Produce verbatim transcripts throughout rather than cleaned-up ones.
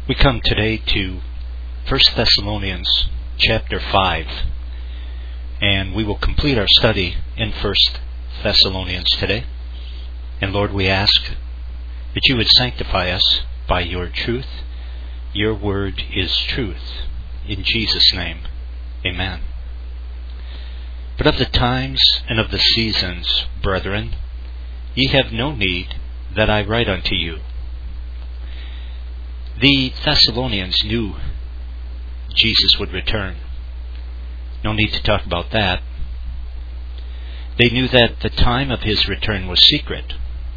We come today to First Thessalonians chapter five, and we will complete our study in First Thessalonians today. And Lord, we ask that you would sanctify us by your truth. Your word is truth. In Jesus' name, amen. But of the times and of the seasons, brethren, ye have no need that I write unto you. The Thessalonians knew Jesus would return. No need to talk about that. They knew that the time of his return was secret,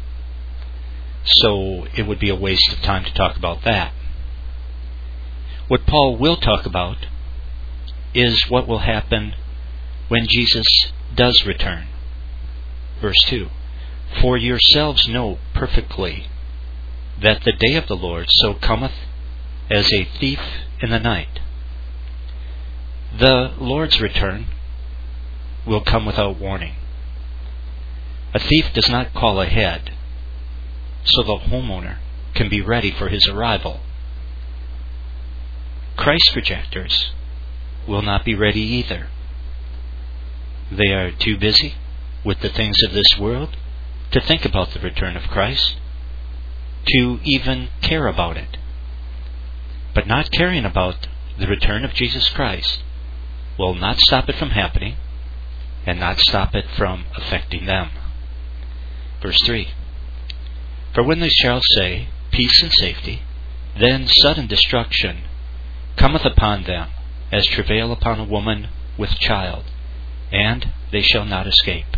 so it would be a waste of time to talk about that. What Paul will talk about is what will happen when Jesus does return. Verse two, for yourselves know perfectly that the day of the Lord so cometh as a thief in the night. The Lord's return will come without warning. A thief does not call ahead, so the homeowner can be ready for his arrival. Christ rejectors will not be ready either. They are too busy with the things of this world to think about the return of Christ, to even care about it. But not caring about the return of Jesus Christ will not stop it from happening and not stop it from affecting them. Verse three, for when they shall say, peace and safety, then sudden destruction cometh upon them, as travail upon a woman with child, and they shall not escape.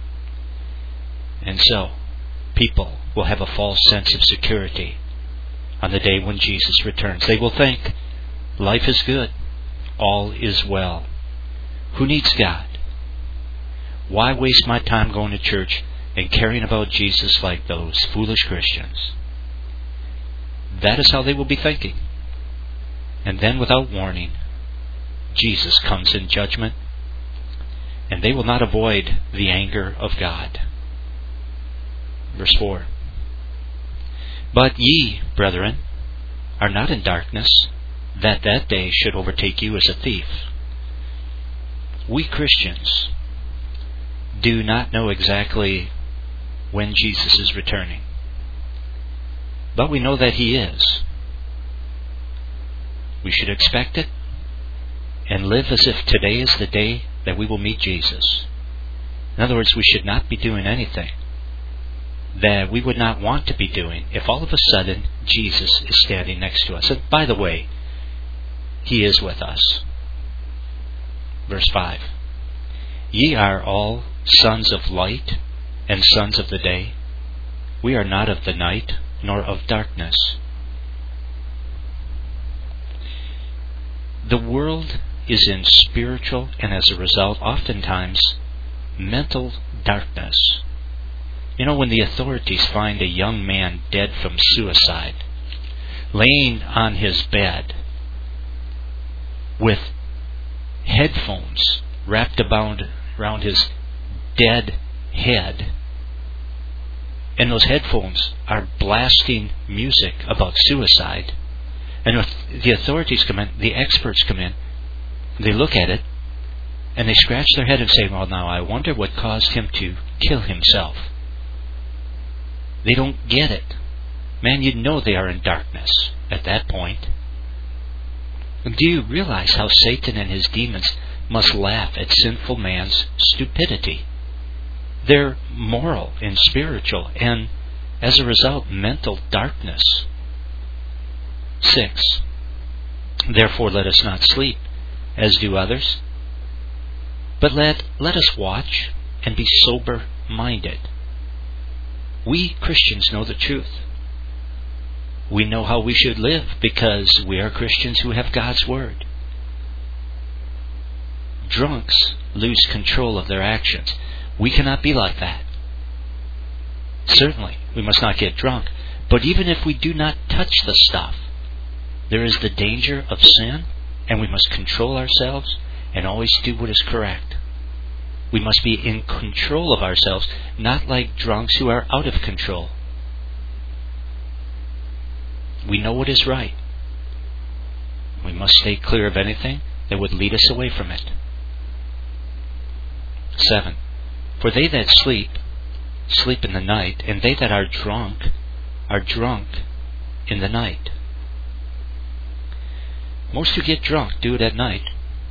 And so, people will have a false sense of security on the day when Jesus returns. They will think, life is good, all is well. Who needs God? Why waste my time going to church and caring about Jesus like those foolish Christians? That is how they will be thinking. And then without warning, Jesus comes in judgment, and they will not avoid the anger of God. Verse four, but ye, brethren, are not in darkness, that that day should overtake you as a thief. We Christians do not know exactly when Jesus is returning, but we know that he is. We should expect it and live as if today is the day that we will meet Jesus. In other words, we should not be doing anything that we would not want to be doing if all of a sudden Jesus is standing next to us. And by the way, he is with us. Verse five, ye are all sons of light and sons of the day. We are not of the night nor of darkness. The world is in spiritual and as a result oftentimes mental darkness. You know, when the authorities find a young man dead from suicide, laying on his bed with headphones wrapped about around his dead head, and those headphones are blasting music about suicide, and if the authorities come in, the experts come in, they look at it, and they scratch their head and say, well, now I wonder what caused him to kill himself. They don't get it. Man, you know they are in darkness at that point. And do you realize how Satan and his demons must laugh at sinful man's stupidity? They're moral and spiritual, and as a result, mental darkness. Six, therefore let us not sleep, as do others, but let, let us watch and be sober-minded. We Christians know the truth. We know how we should live because we are Christians who have God's Word. Drunks lose control of their actions. We cannot be like that. Certainly, we must not get drunk. But even if we do not touch the stuff, there is the danger of sin, and we must control ourselves and always do what is correct. We must be in control of ourselves, not like drunks who are out of control. We know what is right. must stay clear of anything that would lead us away from it. seven. For they that sleep, sleep in the night, and they that are drunk, are drunk in the night. Most who get drunk do it at night.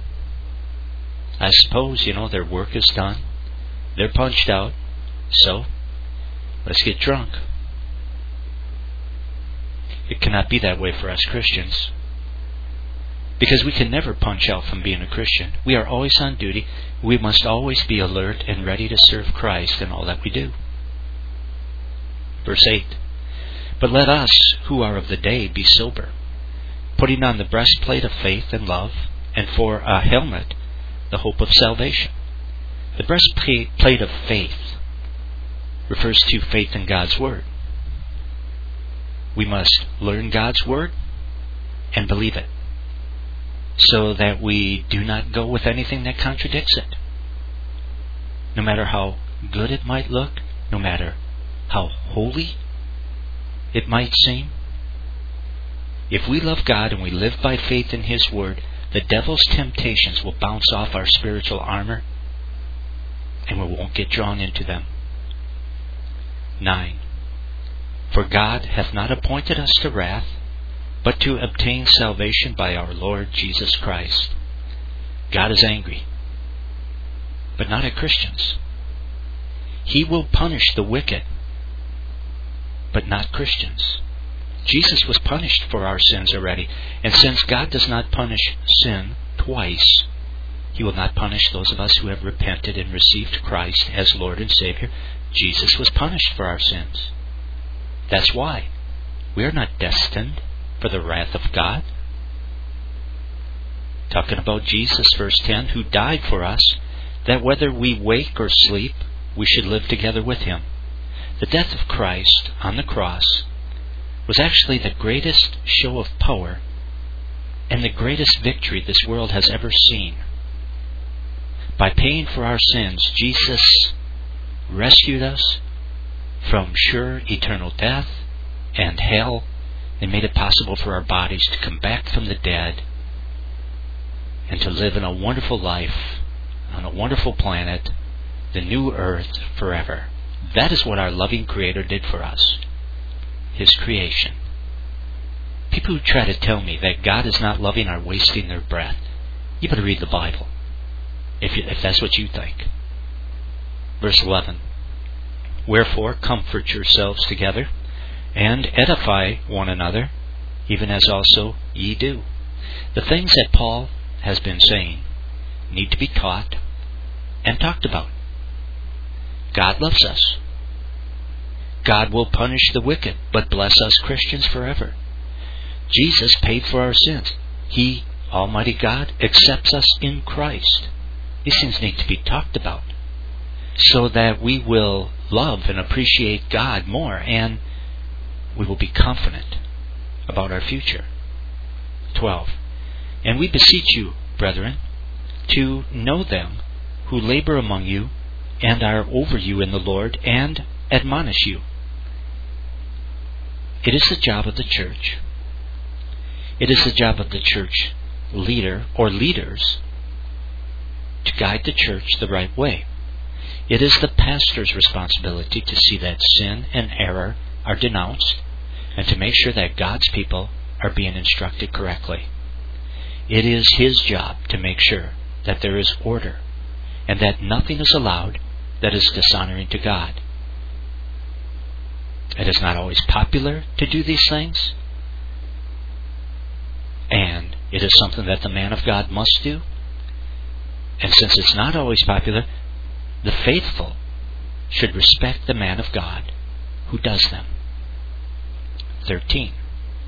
I suppose, you know, their work is done. They're punched out. So, let's get drunk. It cannot be that way for us Christians. Because we can never punch out from being a Christian. We are always on duty. We must always be alert and ready to serve Christ in all that we do. Verse eight. But let us, who are of the day, be sober, putting on the breastplate of faith and love, and for a helmet, the hope of salvation. The breastplate of faith refers to faith in God's Word. We must learn God's Word and believe it, so that we do not go with anything that contradicts it. No matter how good it might look, no matter how holy it might seem, if we love God and we live by faith in His Word, the devil's temptations will bounce off our spiritual armor and we won't get drawn into them. nine. For God hath not appointed us to wrath, but to obtain salvation by our Lord Jesus Christ. God is angry, but not at Christians. He will punish the wicked, but not Christians. Jesus was punished for our sins already, and since God does not punish sin twice, He will not punish those of us who have repented and received Christ as Lord and Savior. Jesus was punished for our sins. That's why we are not destined for the wrath of God. Talking about Jesus, verse ten, who died for us, that whether we wake or sleep, we should live together with Him. The death of Christ on the cross was actually the greatest show of power and the greatest victory this world has ever seen. By paying for our sins, Jesus rescued us from sure eternal death and hell, and made it possible for our bodies to come back from the dead and to live in a wonderful life on a wonderful planet, the new earth, forever. That is what our loving Creator did for us, His creation. People who try to tell me that God is not loving are wasting their breath. You better read the Bible, if, you, if that's what you think. Verse eleven. Wherefore comfort yourselves together, and edify one another, even as also ye do. The things that Paul has been saying need to be taught and talked about. God loves us. God will punish the wicked, but bless us Christians forever. Jesus paid for our sins. He, Almighty God, accepts us in Christ. These things need to be talked about, so that we will love and appreciate God more, and we will be confident about our future. twelve. And we beseech you, brethren, to know them who labor among you, and are over you in the Lord, and admonish you. It is the job of the church. It is the job of the church leader or leaders to guide the church the right way. It is the pastor's responsibility to see that sin and error are denounced and to make sure that God's people are being instructed correctly. It is his job to make sure that there is order and that nothing is allowed that is dishonoring to God. It is not always popular to do these things, and it is something that the man of God must do. And since it's not always popular, the faithful should respect the man of God who does them. thirteen.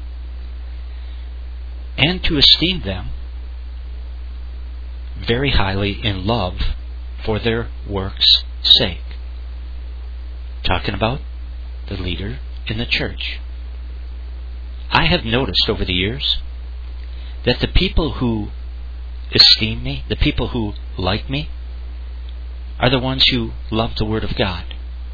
And to esteem them very highly in love for their works' sake. Talking about the leader in the church. I have noticed over the years that the people who esteem me, the people who like me, are the ones who love the Word of God.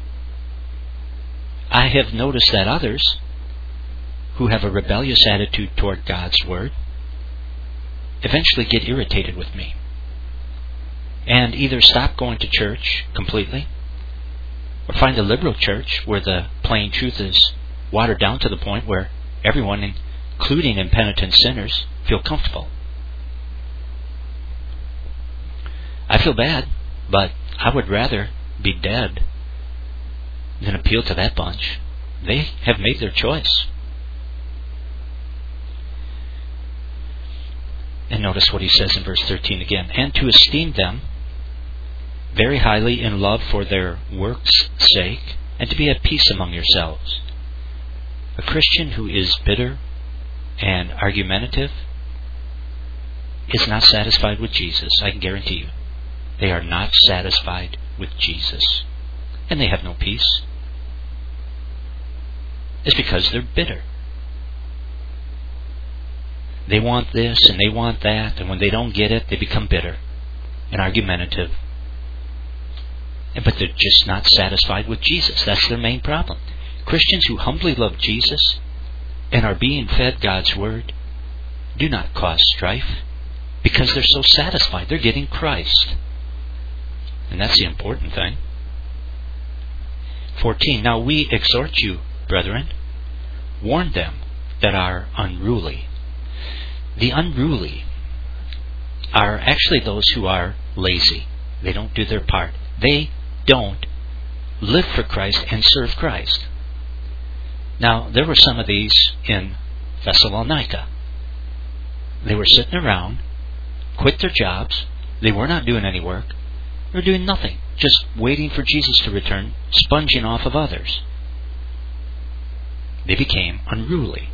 I have noticed that others who have a rebellious attitude toward God's Word eventually get irritated with me and either stop going to church completely or find a liberal church where the plain truth is watered down to the point where everyone, including impenitent sinners, feel comfortable. I feel bad, but I would rather be dead than appeal to that bunch. They have made their choice. And notice what he says in verse thirteen again. And to esteem them very highly in love for their works' sake, and to be at peace among yourselves. A Christian who is bitter and argumentative is not satisfied with Jesus, I can guarantee you. They are not satisfied with Jesus. And they have no peace. It's because they're bitter. They want this and they want that, and when they don't get it, they become bitter and argumentative. But they're just not satisfied with Jesus. That's their main problem. Christians who humbly love Jesus and are being fed God's Word do not cause strife because they're so satisfied. They're getting Christ. And that's the important thing. fourteen. Now we exhort you, brethren, warn them that are unruly. The unruly are actually those who are lazy. They don't do their part. They don't live for Christ and serve Christ. Now, there were some of these in Thessalonica. They were sitting around, quit their jobs. They were not doing any work. They were doing nothing, just waiting for Jesus to return, sponging off of others. They became unruly.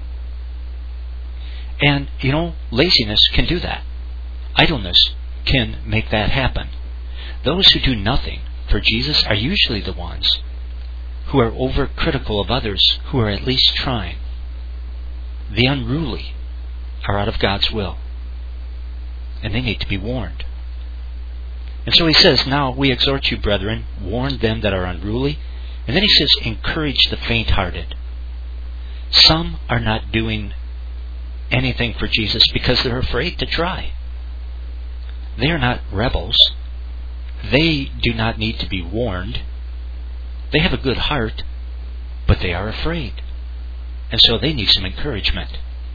And, you know, laziness can do that. Idleness can make that happen. Those who do nothing for Jesus are usually the ones who are overcritical of others who are at least trying. The unruly are out of God's will, and they need to be warned. And so he says, now we exhort you, brethren, warn them that are unruly. And then he says, encourage the faint-hearted. Some are not doing anything for Jesus because they're afraid to try. They are not rebels. They do not need to be warned. They have a good heart, but they are afraid. And so they need some encouragement.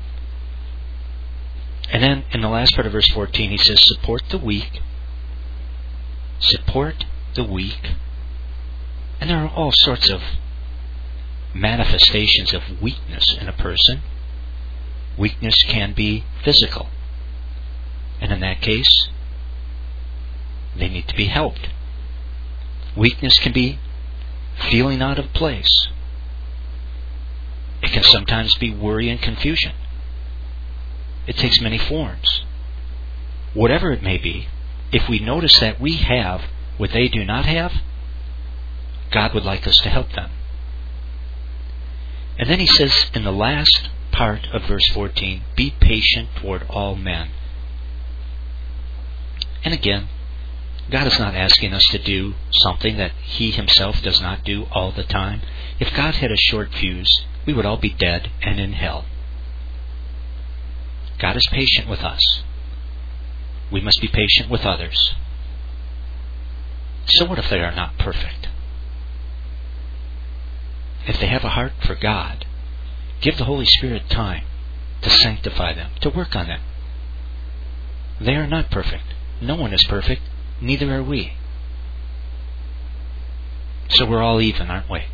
And then in the last part of verse fourteen, he says, support the weak. Support the weak. And there are all sorts of manifestations of weakness in a person. Weakness can be physical. And in that case, they need to be helped. Weakness can be feeling out of place. It can sometimes be worry and confusion. It takes many forms. Whatever it may be, if we notice that we have what they do not have, God would like us to help them. And then he says in the last part of verse fourteen, be patient toward all men. And again, God is not asking us to do something that He Himself does not do all the time. If God had a short fuse, we would all be dead and in hell. God is patient with us. We must be patient with others. So what if they are not perfect? If they have a heart for God, give the Holy Spirit time to sanctify them, to work on them. They are not perfect. No one is perfect. Neither are we. So we're all even, aren't we?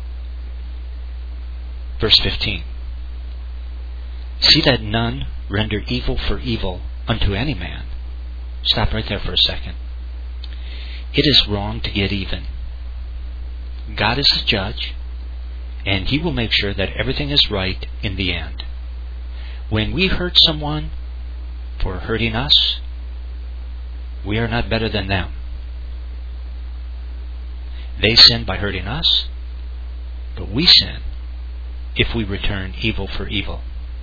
Verse fifteen. See that none render evil for evil unto any man. Stop right there for a second. It is wrong to get even. God is the judge, and He will make sure that everything is right in the end. When we hurt someone for hurting us, we are not better than them. They sin by hurting us, but we sin if we return evil for evil.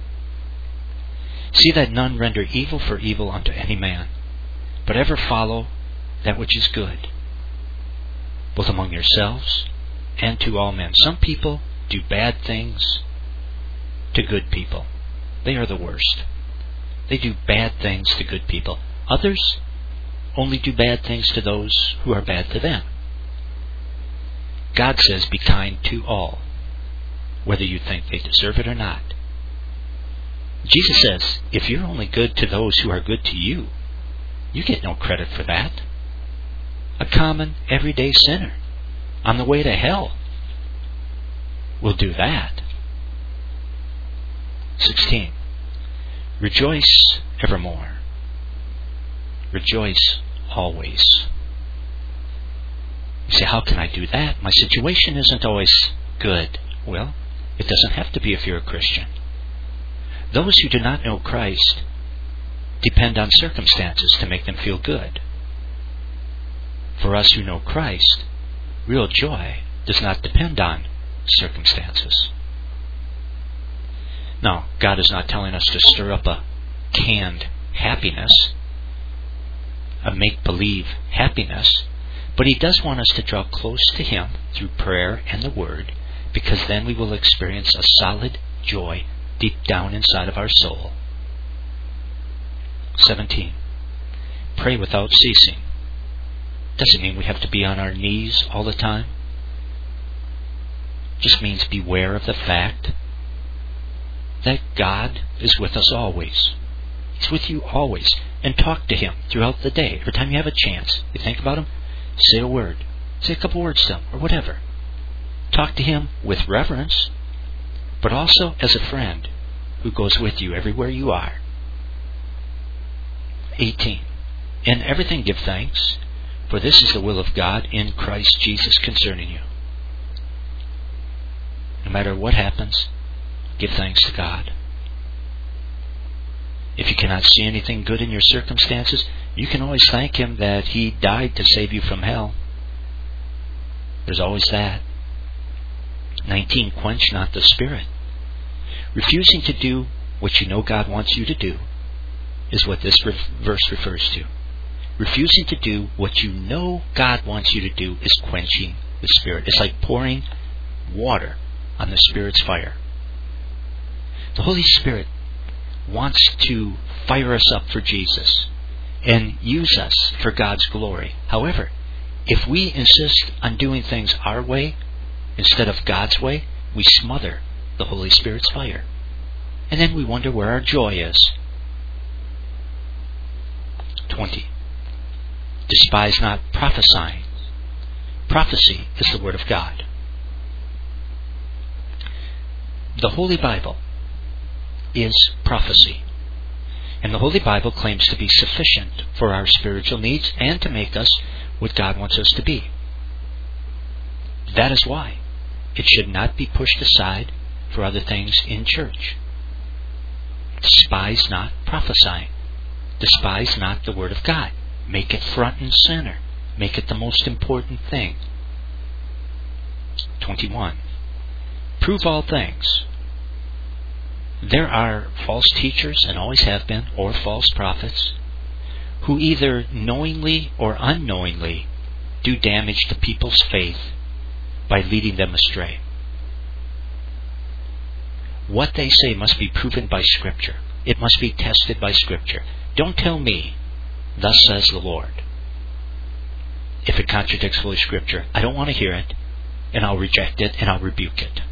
See that none render evil for evil unto any man, but ever follow that which is good, both among yourselves and to all men. Some people do bad things to good people. They are the worst. They do bad things to good people. Others only do bad things to those who are bad to them. God says, be kind to all, whether you think they deserve it or not. Jesus says, if you're only good to those who are good to you, you get no credit for that. A common, everyday sinner on the way to hell will do that. sixteen. Rejoice evermore. Rejoice always. You say, how can I do that? My situation isn't always good. Well, it doesn't have to be if you're a Christian. Those who do not know Christ depend on circumstances to make them feel good. For us who know Christ, real joy does not depend on circumstances. Now, God is not telling us to stir up a canned happiness, a make-believe happiness, but He does want us to draw close to Him through prayer and the Word, because then we will experience a solid joy deep down inside of our soul. seventeen. Pray without ceasing. Doesn't mean we have to be on our knees all the time. Just means beware of the fact that God is with us always. He's with you always. And talk to Him throughout the day. Every time you have a chance, you think about Him, say a word. Say a couple words to Him, or whatever. Talk to Him with reverence, but also as a friend who goes with you everywhere you are. eighteen. In everything give thanks, for this is the will of God in Christ Jesus concerning you. No matter what happens, give thanks to God. If you cannot see anything good in your circumstances, you can always thank Him that He died to save you from hell. There's always that. nineteen. Quench not the Spirit. Refusing to do what you know God wants you to do is what this re- verse refers to. Refusing to do what you know God wants you to do is quenching the Spirit. It's like pouring water on the Spirit's fire. The Holy Spirit wants to fire us up for Jesus and use us for God's glory. However, if we insist on doing things our way instead of God's way, we smother the Holy Spirit's fire. And then we wonder where our joy is. twenty. Despise not prophesying. Prophecy is the Word of God. The Holy Bible is prophecy. And the Holy Bible claims to be sufficient for our spiritual needs and to make us what God wants us to be. That is why it should not be pushed aside for other things in church. Despise not prophesying. Despise not the Word of God. Make it front and center. Make it the most important thing. twenty-one. Prove all things. There are false teachers, and always have been, or false prophets, who either knowingly or unknowingly do damage to people's faith by leading them astray. What they say must be proven by Scripture. It must be tested by Scripture. Don't tell me, thus says the Lord. If it contradicts Holy Scripture, I don't want to hear it, and I'll reject it, and I'll rebuke it.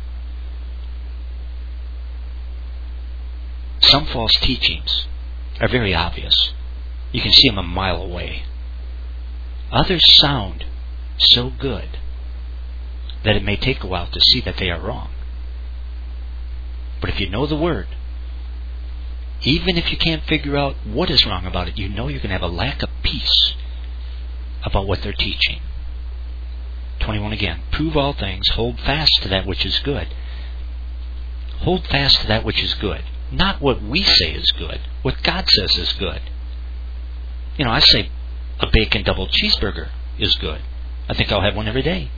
Some false teachings are very obvious. You can see them a mile away. Others sound so good that it may take a while to see that they are wrong. But if you know the Word, even if you can't figure out what is wrong about it, you know you're going to have a lack of peace about what they're teaching. twenty-one again. Prove all things. Hold fast to that which is good. Hold fast to that which is good. Not what we say is good. What God says is good. You know, I say a bacon double cheeseburger is good. I think I'll have one every day.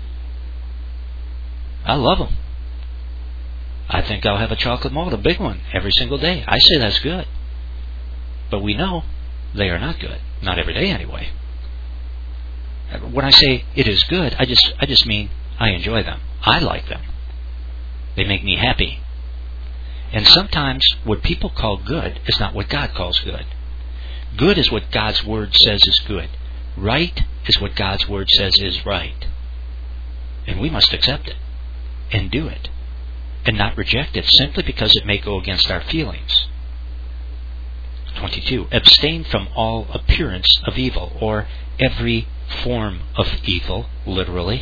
I love them. I think I'll have a chocolate malt, a big one, every single day. I say that's good. But we know they are not good. Not every day anyway. When I say it is good, I just I just mean I enjoy them. I like them. They make me happy. And sometimes what people call good is not what God calls good. Good is what God's Word says is good. Right is what God's Word says is right. And we must accept it and do it and not reject it simply because it may go against our feelings. twenty-two. Abstain from all appearance of evil, or every form of evil, literally.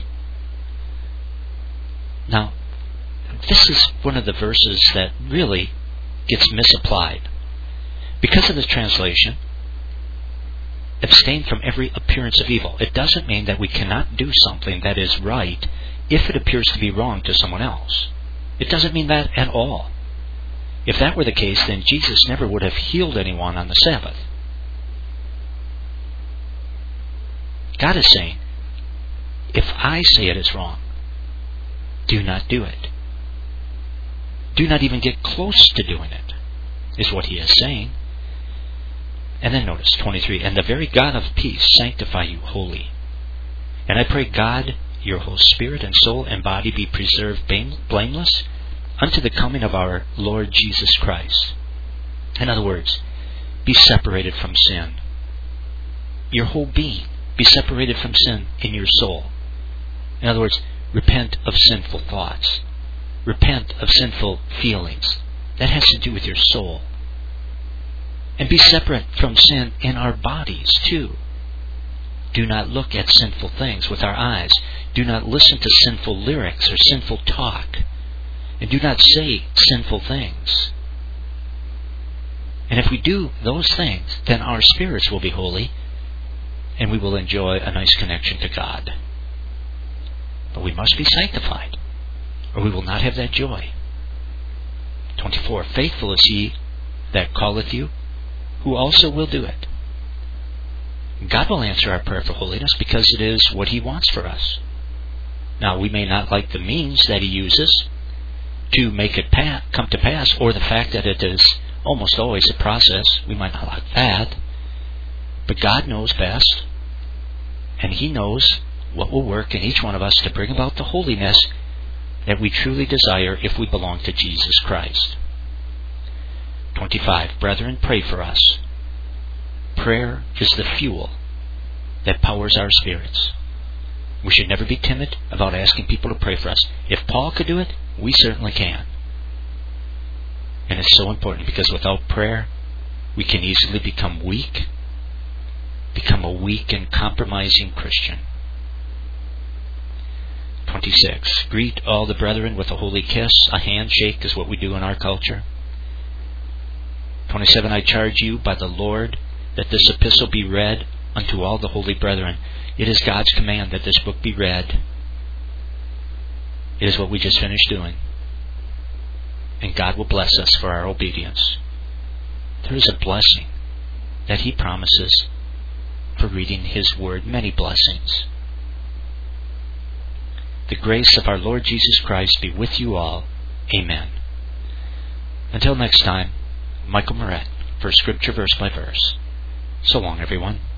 Now, this is one of the verses that really gets misapplied. Because of the translation, abstain from every appearance of evil. It doesn't mean that we cannot do something that is right if it appears to be wrong to someone else. It doesn't mean that at all. If that were the case, then Jesus never would have healed anyone on the Sabbath. God is saying, if I say it is wrong, do not do it. Do not even get close to doing it, is what he is saying. And then notice, twenty-three, and the very God of peace sanctify you wholly. And I pray God, your whole spirit and soul and body be preserved blameless unto the coming of our Lord Jesus Christ. In other words, be separated from sin. Your whole being, be separated from sin in your soul. In other words, repent of sinful thoughts. Repent of sinful feelings. That has to do with your soul. And be separate from sin in our bodies too. Do not look at sinful things with our eyes. Do not listen to sinful lyrics or sinful talk. And do not say sinful things. And if we do those things, then our spirits will be holy, and we will enjoy a nice connection to God. But we must be sanctified, or we will not have that joy. twenty-four. Faithful is he that calleth you, who also will do it. God will answer our prayer for holiness because it is what he wants for us. Now, we may not like the means that he uses to make it pa- come to pass, or the fact that it is almost always a process. We might not like that. But God knows best, and he knows what will work in each one of us to bring about the holiness that we truly desire if we belong to Jesus Christ. twenty-five. Brethren, pray for us. Prayer is the fuel that powers our spirits. We should never be timid about asking people to pray for us. If Paul could do it, we certainly can. And it's so important because without prayer, we can easily become weak, become a weak and compromising Christian. twenty-six. Greet all the brethren with a holy kiss. A handshake is what we do in our culture. twenty-seven. I charge you by the Lord that this epistle be read unto all the holy brethren. It is God's command that this book be read. It is what we just finished doing. And God will bless us for our obedience. There is a blessing that he promises for reading his word. Many blessings. The grace of our Lord Jesus Christ be with you all. Amen. Until next time, Michael Moret for Scripture Verse by Verse. So long, everyone.